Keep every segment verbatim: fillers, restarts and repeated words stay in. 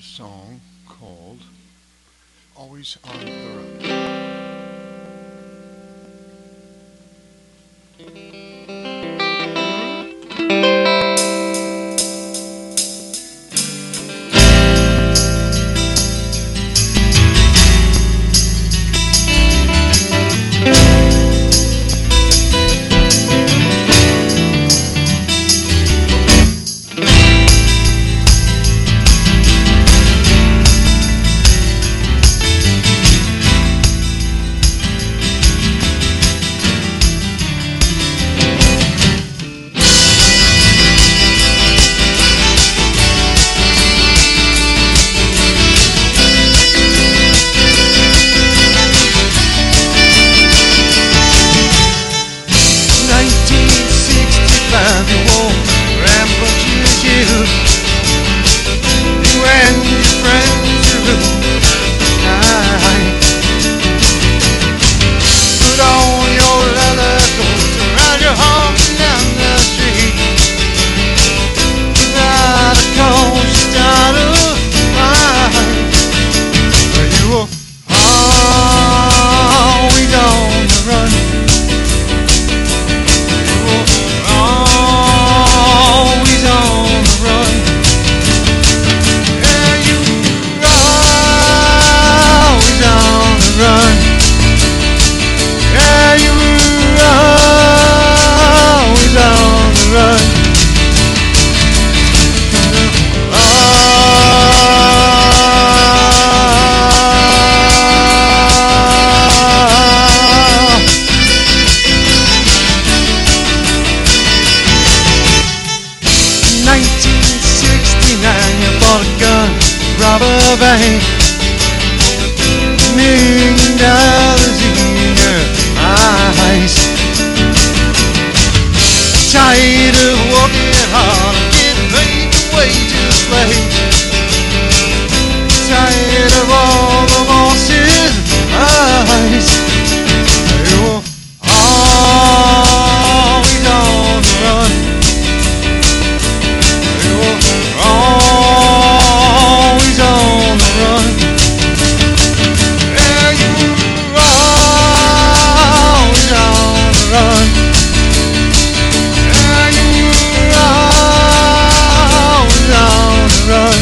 song called Always on the Road. nineteen sixty-nine, you bought a gun, rob a bank, million dollars in your eyes. Tired of working hard and getting paid the wages late. Tired of all the bosses' eyes. You were always on the run. Always on the run. Yeah, you were always on the run. Yeah, you were always on the run.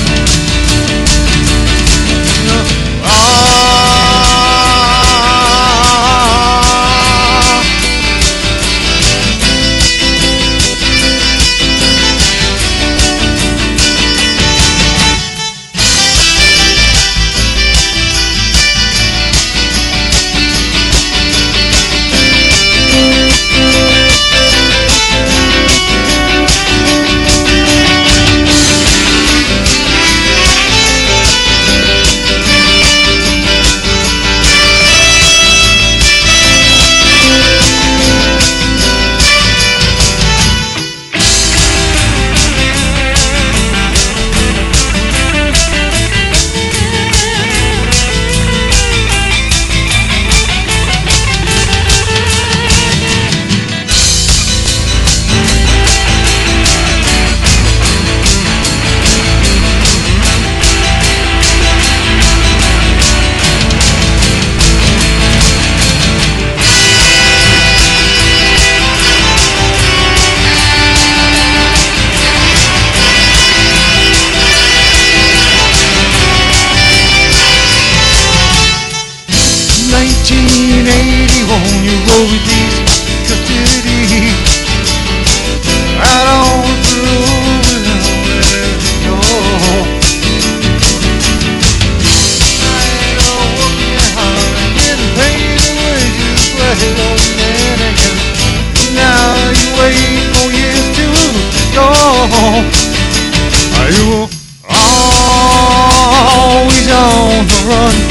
nineteen eighty-one, you rode with these custody right on through without letting go. Tired of working hard and getting paid the wages late. Oh, man, again. Now you wait for years to go. You were always on the run.